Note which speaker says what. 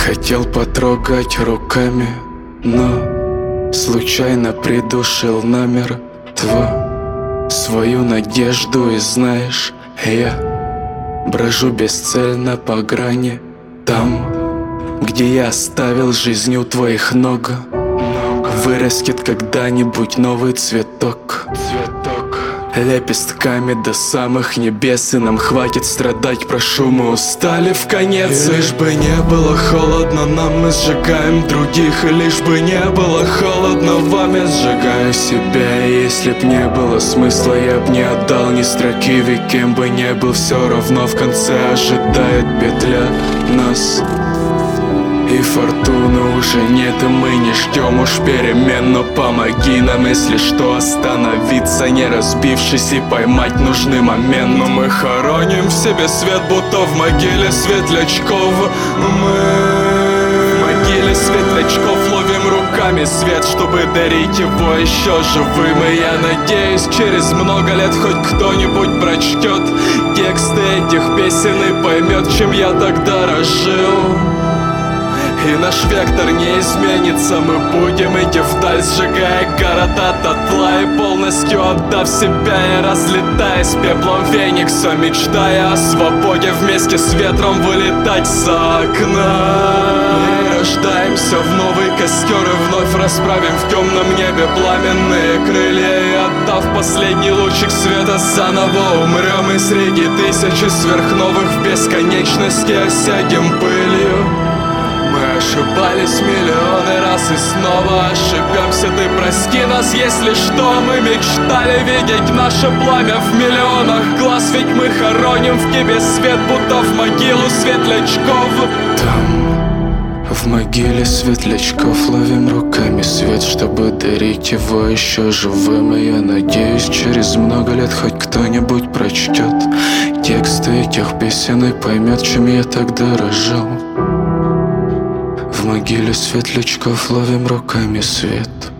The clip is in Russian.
Speaker 1: Хотел потрогать руками, но случайно придушил номер твой, свою надежду. И знаешь, я брожу бесцельно по грани, там, где я оставил жизнь у твоих ног. Вырастет когда-нибудь новый цветок, лепестками до самых небес. И нам хватит страдать, прошу, мы устали в конец. И лишь бы не было холодно нам, мы сжигаем других. И лишь бы не было холодно вам, я сжигаю себя. И если б не было смысла, я б не отдал ни строки. Ведь кем бы не был, все равно в конце ожидает петля нас. И фортуны уже нет, и мы не ждем уж перемен. Но помоги нам, если что, остановиться, не разбившись, и поймать нужный момент. Но мы хороним в себе свет, будто в могиле светлячков. Мы в могиле светлячков ловим руками свет, чтобы дарить его еще живым. И я надеюсь, через много лет хоть кто-нибудь прочтет тексты этих песен и поймет, чем я тогда разжил. И наш вектор не изменится, мы будем идти вдаль, сжигая города дотла. И полностью отдав себя и разлетаясь пеплом феникса, мечтая о свободе, вместе с ветром вылетать за окна. И рождаемся в новый костер и вновь расправим в темном небе пламенные крылья. И отдав последний лучик света, заново умрем. И среди тысячи сверхновых в бесконечности осядем пылью. Мы ошибались миллионы раз и снова ошибемся. Ты прости нас, если что. Мы мечтали видеть наше пламя в миллионах глаз. Ведь мы хороним в тебе свет, будто в могилу светлячков. Там, в могиле светлячков, ловим руками свет, чтобы дарить его еще живым. И я надеюсь, через много лет хоть кто-нибудь прочтет тексты этих песен и поймет, чем я тогда разжил. В могиле светлячков ловим руками свет.